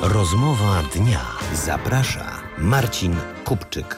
Rozmowa dnia. Zaprasza Marcin Kupczyk.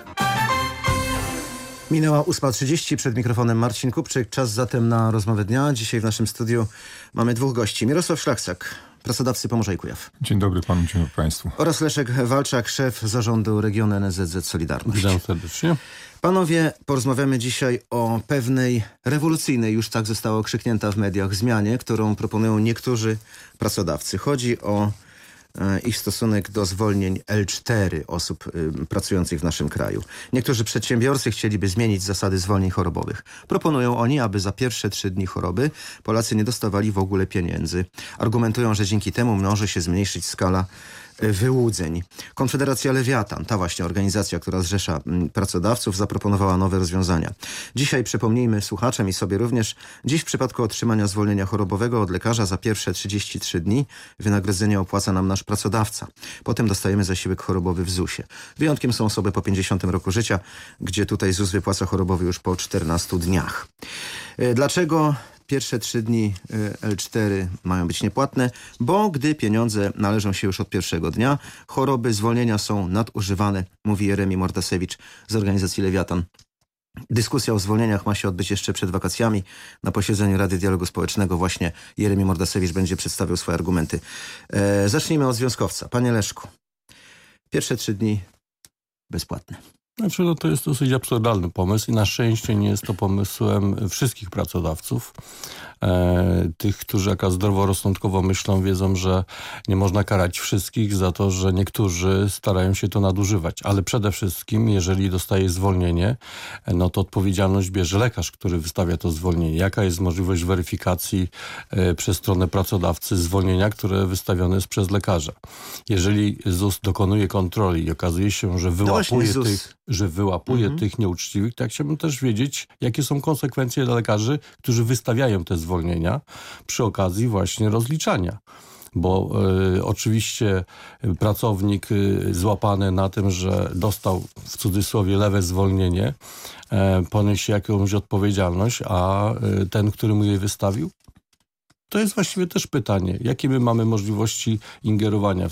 Minęła 8:30, przed mikrofonem Marcin Kupczyk. Czas zatem na rozmowę dnia. Dzisiaj w naszym studiu mamy dwóch gości. Mirosław Szlachciak, pracodawcy Pomorza i Kujaw. Dzień dobry panu, dzień dobry państwu. Oraz Leszek Walczak, szef zarządu regionu NSZZ Solidarność. Witam serdecznie. Panowie, porozmawiamy dzisiaj o pewnej rewolucyjnej, już tak została okrzyknięta w mediach, zmianie, którą proponują niektórzy pracodawcy. Chodzi o ich stosunek do zwolnień L4 osób pracujących w naszym kraju. Niektórzy przedsiębiorcy chcieliby zmienić zasady zwolnień chorobowych. Proponują oni, aby za pierwsze 3 dni choroby Polacy nie dostawali w ogóle pieniędzy. Argumentują, że dzięki temu może się zmniejszyć skala wyłudzeń. Konfederacja Lewiatan, ta właśnie organizacja, która zrzesza pracodawców, zaproponowała nowe rozwiązania. Dzisiaj przypomnijmy słuchaczom i sobie również, dziś w przypadku otrzymania zwolnienia chorobowego od lekarza za pierwsze 33 dni wynagrodzenie opłaca nam nasz pracodawca. Potem dostajemy zasiłek chorobowy w ZUS-ie. Wyjątkiem są osoby po 50 roku życia, gdzie tutaj ZUS wypłaca chorobowy już po 14 dniach. Dlaczego pierwsze 3 dni L4 mają być niepłatne? Bo gdy pieniądze należą się już od pierwszego dnia, choroby, zwolnienia są nadużywane, mówi Jeremi Mordasewicz z organizacji Lewiatan. Dyskusja o zwolnieniach ma się odbyć jeszcze przed wakacjami. Na posiedzeniu Rady Dialogu Społecznego właśnie Jeremi Mordasewicz będzie przedstawiał swoje argumenty. Zacznijmy od związkowca. Panie Leszku, pierwsze 3 dni bezpłatne. Znaczy, to jest dosyć absurdalny pomysł i na szczęście nie jest to pomysłem wszystkich pracodawców. Tych, którzy jaka zdroworozsądkowo myślą, wiedzą, że nie można karać wszystkich za to, że niektórzy starają się to nadużywać. Ale przede wszystkim, jeżeli dostaje zwolnienie, no to odpowiedzialność bierze lekarz, który wystawia to zwolnienie. Jaka jest możliwość weryfikacji przez stronę pracodawcy zwolnienia, które wystawione jest przez lekarza? Jeżeli ZUS dokonuje kontroli i okazuje się, że wyłapuje tych nieuczciwych, to ja chciałbym też wiedzieć, jakie są konsekwencje dla lekarzy, którzy wystawiają te zwolnienia przy okazji właśnie rozliczania. Bo oczywiście pracownik złapany na tym, że dostał w cudzysłowie lewe zwolnienie, poniesie jakąś odpowiedzialność, a ten, który mu je wystawił? To jest właściwie też pytanie, jakie my mamy możliwości ingerowania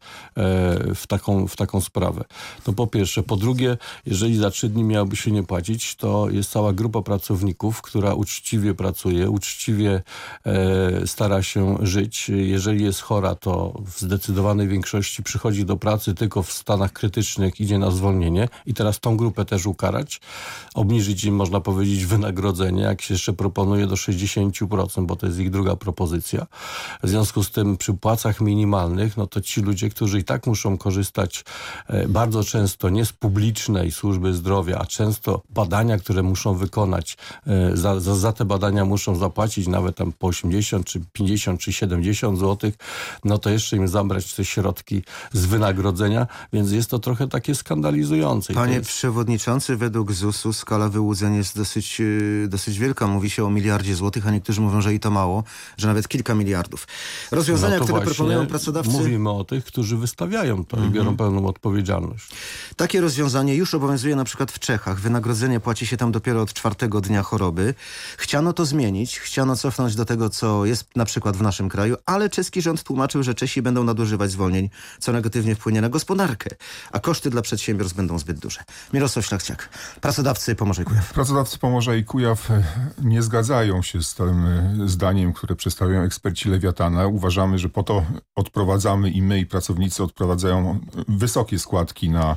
w taką sprawę. To po pierwsze. Po drugie, jeżeli za 3 dni miałoby się nie płacić, to jest cała grupa pracowników, która uczciwie pracuje, uczciwie stara się żyć. Jeżeli jest chora, to w zdecydowanej większości przychodzi do pracy tylko w stanach krytycznych, idzie na zwolnienie i teraz tą grupę też ukarać, obniżyć im, można powiedzieć, wynagrodzenie, jak się jeszcze proponuje do 60%, bo to jest ich druga propozycja. W związku z tym przy płacach minimalnych, no to ci ludzie, którzy i tak muszą korzystać bardzo często nie z publicznej służby zdrowia, a często badania, które muszą wykonać, za te badania muszą zapłacić nawet tam po 80, czy 50, czy 70 zł, no to jeszcze im zabrać te środki z wynagrodzenia, więc jest to trochę takie skandalizujące. Panie przewodniczący, według ZUS-u skala wyłudzeń jest dosyć wielka. Mówi się o 1 miliardzie złotych, a niektórzy mówią, że i to mało, że nawet kilka miliardów. Rozwiązania, które proponują pracodawcy... Mówimy o tych, którzy wystawiają to i biorą pełną odpowiedzialność. Takie rozwiązanie już obowiązuje na przykład w Czechach. Wynagrodzenie płaci się tam dopiero od 4. dnia choroby. Chciano to zmienić, chciano cofnąć do tego, co jest na przykład w naszym kraju, ale czeski rząd tłumaczył, że Czesi będą nadużywać zwolnień, co negatywnie wpłynie na gospodarkę, a koszty dla przedsiębiorstw będą zbyt duże. Mirosław Szlachciak, pracodawcy Pomorza i Kujaw. Pracodawcy Pomorza i Kujaw nie zgadzają się z tym zdaniem, które przedstawiają eksperci Lewiatana. Uważamy, że po to odprowadzamy i my, i pracownicy odprowadzają wysokie składki na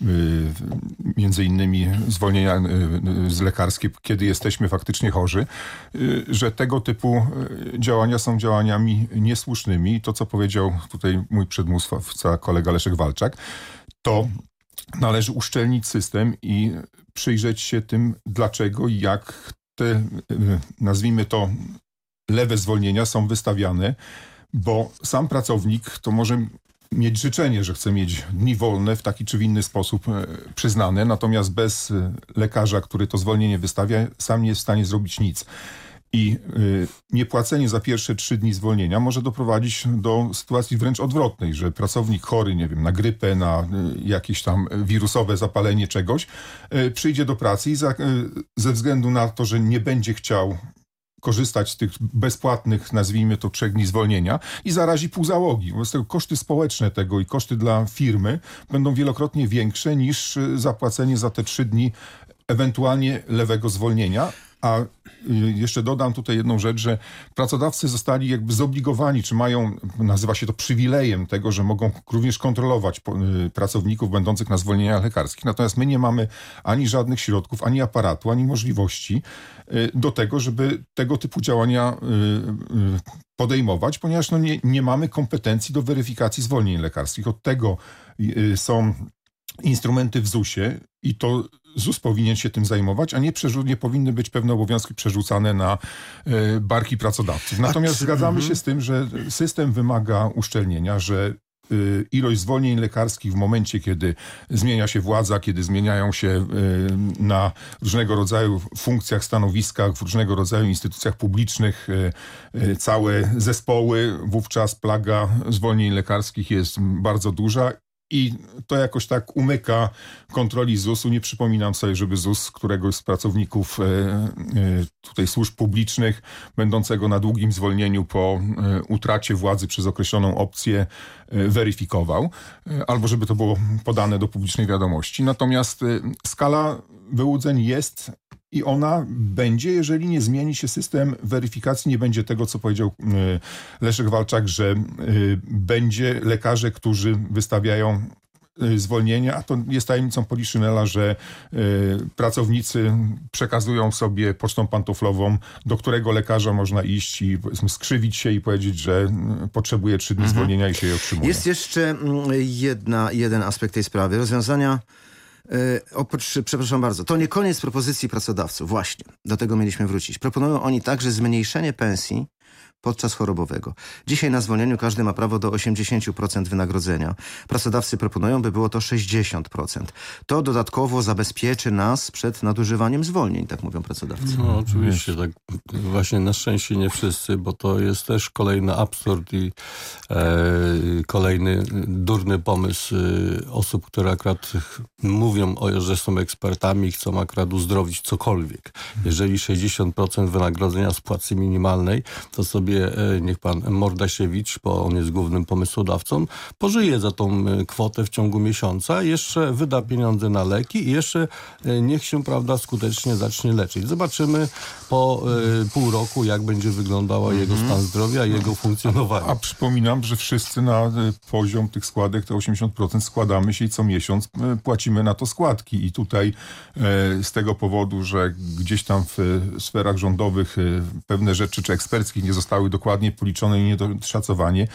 między innymi zwolnienia lekarskie, kiedy jesteśmy faktycznie chorzy, że tego typu działania są działaniami niesłusznymi. To, co powiedział tutaj mój przedmówca, kolega Leszek Walczak, to należy uszczelnić system i przyjrzeć się tym, dlaczego i jak te, nazwijmy to, lewe zwolnienia są wystawiane, bo sam pracownik to może mieć życzenie, że chce mieć dni wolne w taki czy w inny sposób przyznane, natomiast bez lekarza, który to zwolnienie wystawia, sam nie jest w stanie zrobić nic. I niepłacenie za pierwsze 3 dni zwolnienia może doprowadzić do sytuacji wręcz odwrotnej, że pracownik chory, nie wiem, na grypę, na jakieś tam wirusowe zapalenie czegoś, przyjdzie do pracy i ze względu na to, że nie będzie chciał korzystać z tych bezpłatnych, nazwijmy to, 3 dni zwolnienia i zarazi pół załogi. Wobec tego koszty społeczne tego i koszty dla firmy będą wielokrotnie większe niż zapłacenie za te 3 dni ewentualnie lewego zwolnienia. A jeszcze dodam tutaj jedną rzecz, że pracodawcy zostali jakby zobligowani, czy mają, nazywa się to przywilejem tego, że mogą również kontrolować pracowników będących na zwolnieniach lekarskich. Natomiast my nie mamy ani żadnych środków, ani aparatu, ani możliwości do tego, żeby tego typu działania podejmować, ponieważ nie mamy kompetencji do weryfikacji zwolnień lekarskich. Od tego są instrumenty w ZUS-ie i to ZUS powinien się tym zajmować, a nie powinny być pewne obowiązki przerzucane na barki pracodawców. Natomiast zgadzamy się z tym, że system wymaga uszczelnienia, że ilość zwolnień lekarskich w momencie, kiedy zmienia się władza, kiedy zmieniają się na różnego rodzaju funkcjach, stanowiskach, w różnego rodzaju instytucjach publicznych całe zespoły, wówczas plaga zwolnień lekarskich jest bardzo duża. I to jakoś tak umyka kontroli ZUS-u. Nie przypominam sobie, żeby ZUS któregoś z pracowników tutaj służb publicznych, będącego na długim zwolnieniu po utracie władzy przez określoną opcję, weryfikował. Albo żeby to było podane do publicznej wiadomości. Natomiast skala wyłudzeń jest i ona będzie, jeżeli nie zmieni się system weryfikacji, nie będzie tego, co powiedział Leszek Walczak, że będzie lekarze, którzy wystawiają zwolnienia, a to jest tajemnicą Poliszynela, że pracownicy przekazują sobie pocztą pantoflową, do którego lekarza można iść i skrzywić się i powiedzieć, że potrzebuje 3 dni zwolnienia i się je otrzymuje. Jest jeszcze jeden aspekt tej sprawy. Rozwiązania przepraszam bardzo, to nie koniec propozycji pracodawców. Właśnie, do tego mieliśmy wrócić. Proponują oni także zmniejszenie pensji podczas chorobowego. Dzisiaj na zwolnieniu każdy ma prawo do 80% wynagrodzenia. Pracodawcy proponują, by było to 60%. To dodatkowo zabezpieczy nas przed nadużywaniem zwolnień, tak mówią pracodawcy. No oczywiście, tak właśnie na szczęście nie wszyscy, bo to jest też kolejny absurd i kolejny durny pomysł osób, które akurat mówią, że są ekspertami i chcą akurat uzdrowić cokolwiek. Jeżeli 60% wynagrodzenia z płacy minimalnej, to sobie niech pan Mordasiewicz, bo on jest głównym pomysłodawcą, pożyje za tą kwotę w ciągu miesiąca, jeszcze wyda pieniądze na leki i jeszcze niech się, prawda, skutecznie zacznie leczyć. Zobaczymy po pół roku, jak będzie wyglądała jego stan zdrowia i jego funkcjonowanie. A przypominam, że wszyscy na poziom tych składek, te 80% składamy się i co miesiąc płacimy na to składki. I tutaj z tego powodu, że gdzieś tam w sferach rządowych pewne rzeczy, czy eksperckich nie zostały dokładnie policzone i niedoszacowanie,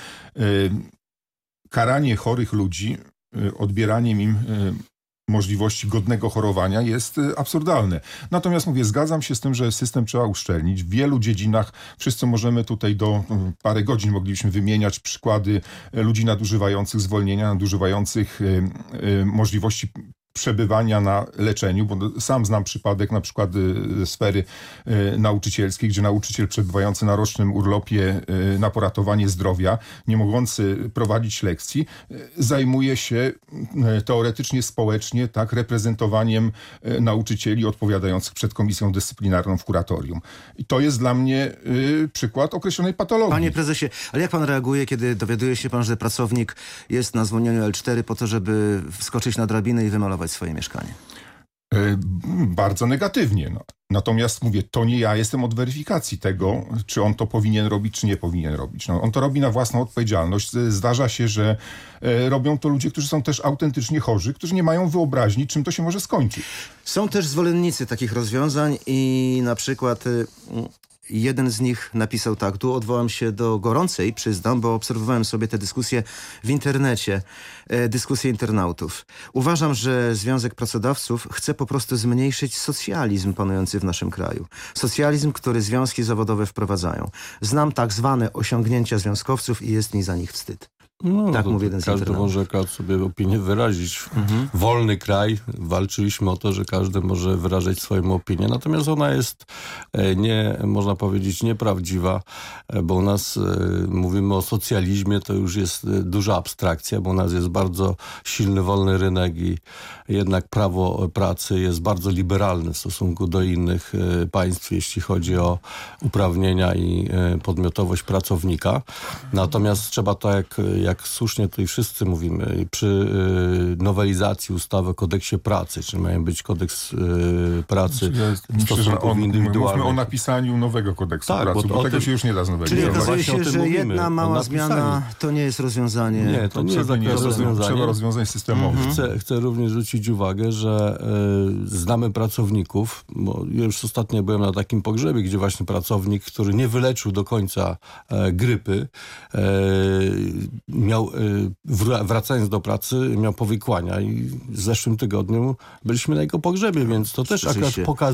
karanie chorych ludzi, odbieraniem im możliwości godnego chorowania jest absurdalne. Natomiast mówię, zgadzam się z tym, że system trzeba uszczelnić. W wielu dziedzinach wszyscy możemy tutaj do parę godzin moglibyśmy wymieniać przykłady ludzi nadużywających zwolnienia, nadużywających możliwości przebywania na leczeniu, bo sam znam przypadek na przykład ze sfery nauczycielskiej, gdzie nauczyciel przebywający na rocznym urlopie na poratowanie zdrowia, nie mogący prowadzić lekcji, zajmuje się teoretycznie społecznie tak reprezentowaniem nauczycieli odpowiadających przed komisją dyscyplinarną w kuratorium. I to jest dla mnie przykład określonej patologii. Panie prezesie, ale jak pan reaguje, kiedy dowiaduje się pan, że pracownik jest na zwolnieniu L4 po to, żeby wskoczyć na drabinę i wymalować swoje mieszkanie? Bardzo negatywnie. No. Natomiast mówię, to nie ja jestem od weryfikacji tego, czy on to powinien robić, czy nie powinien robić. No, on to robi na własną odpowiedzialność. Zdarza się, że robią to ludzie, którzy są też autentycznie chorzy, którzy nie mają wyobraźni, czym to się może skończyć. Są też zwolennicy takich rozwiązań i na przykład jeden z nich napisał tak, tu odwołam się do gorącej, przyznam, bo obserwowałem sobie te dyskusje w internecie, dyskusje internautów. Uważam, że Związek Pracodawców chce po prostu zmniejszyć socjalizm panujący w naszym kraju. Socjalizm, który związki zawodowe wprowadzają. Znam tak zwane osiągnięcia związkowców i jest mi za nich wstyd. No, Tak to mówi jeden z każdy internautów. może akurat sobie opinię wyrazić. Wolny kraj, walczyliśmy o to, że każdy może wyrażać swoją opinię, natomiast ona jest można powiedzieć, nieprawdziwa, bo u nas mówimy o socjalizmie, to już jest duża abstrakcja, bo u nas jest bardzo silny, wolny rynek i jednak prawo pracy jest bardzo liberalne w stosunku do innych państw, jeśli chodzi o uprawnienia i podmiotowość pracownika. Natomiast trzeba tak, jak słusznie tutaj wszyscy mówimy, przy nowelizacji ustawy o kodeksie pracy, czyli mają być kodeks pracy stosunków indywidualnych. Mówmy o napisaniu nowego kodeksu pracy, bo tego się już nie da znowelizować. Czyli okazuje Właśnie o się, tym że mówimy, jedna mała zmiana to nie jest rozwiązanie. Nie, to nie jest takie rozwiązanie. Trzeba rozwiązań systemowych. Chcę również zwrócić uwagę, że znamy pracowników, bo ja już ostatnio byłem na takim pogrzebie, gdzie właśnie pracownik, który nie wyleczył do końca grypy, miał, wracając do pracy, miał powikłania i w zeszłym tygodniu byliśmy na jego pogrzebie, więc to też akurat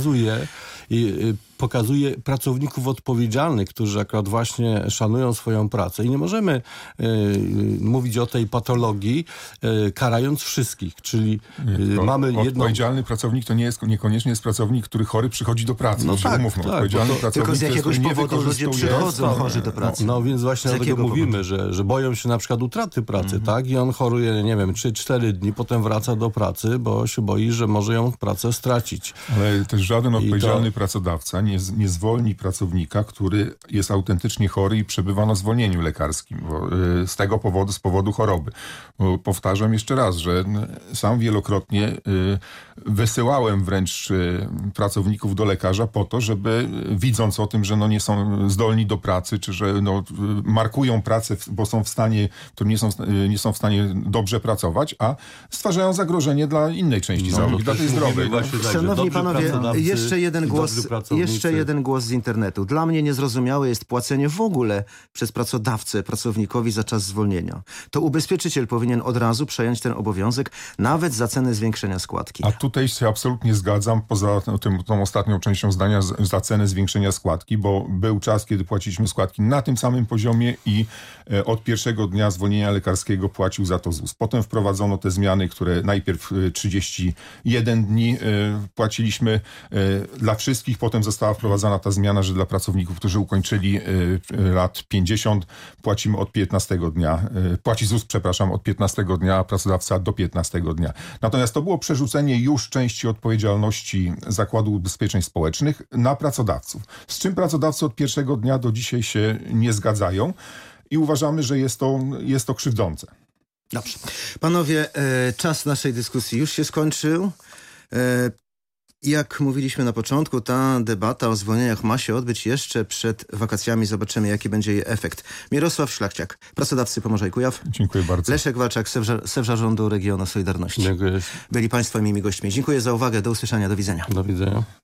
pokazuje pracowników odpowiedzialnych, którzy akurat właśnie szanują swoją pracę i nie możemy mówić o tej patologii karając wszystkich, czyli mamy jedną... Odpowiedzialny pracownik to niekoniecznie jest pracownik, który chory przychodzi do pracy. No tak, umówmy, odpowiedzialny pracownik tylko z jakiegoś to jest, powodu ludzie przychodzą chorzy do pracy. No więc właśnie dlatego mówimy, że boją się na przykład utraty pracy, tak? I on choruje, nie wiem, 3-4 dni, potem wraca do pracy, bo się boi, że może ją pracę stracić. Ale też żaden odpowiedzialny pracodawca nie zwolni pracownika, który jest autentycznie chory i przebywa na zwolnieniu lekarskim z tego powodu, z powodu choroby. Bo powtarzam jeszcze raz, że sam wielokrotnie wysyłałem wręcz pracowników do lekarza po to, żeby widząc o tym, że nie są zdolni do pracy, czy że markują pracę, bo są w stanie, którym nie są w stanie dobrze pracować, a stwarzają zagrożenie dla innej części załogi, dla tej zdrowej. Szanowni panowie, jeszcze jeden głos z internetu. Dla mnie niezrozumiałe jest płacenie w ogóle przez pracodawcę pracownikowi za czas zwolnienia. To ubezpieczyciel powinien od razu przejąć ten obowiązek, nawet za cenę zwiększenia składki. A tutaj się absolutnie zgadzam, poza tą ostatnią częścią zdania, za cenę zwiększenia składki, bo był czas, kiedy płaciliśmy składki na tym samym poziomie i od pierwszego dnia zwolnienia lekarskiego płacił za to ZUS. Potem wprowadzono te zmiany, które najpierw 31 dni płaciliśmy dla wszystkich, potem została wprowadzona ta zmiana, że dla pracowników, którzy ukończyli lat 50, płacimy od 15 dnia, płaci ZUS, od 15 dnia, a pracodawca do 15 dnia. Natomiast to było przerzucenie już części odpowiedzialności Zakładu Ubezpieczeń Społecznych na pracodawców. Z czym pracodawcy od pierwszego dnia do dzisiaj się nie zgadzają i uważamy, że jest to krzywdzące. Dobrze. Panowie, czas naszej dyskusji już się skończył. Jak mówiliśmy na początku, ta debata o zwolnieniach ma się odbyć jeszcze przed wakacjami. Zobaczymy, jaki będzie jej efekt. Mirosław Szlachciak, pracodawcy Pomorza i Kujaw. Dziękuję bardzo. Leszek Walczak, szef Zarządu Regionu Solidarności. Dziękuję. Byli państwo moimi gośćmi. Dziękuję za uwagę. Do usłyszenia. Do widzenia. Do widzenia.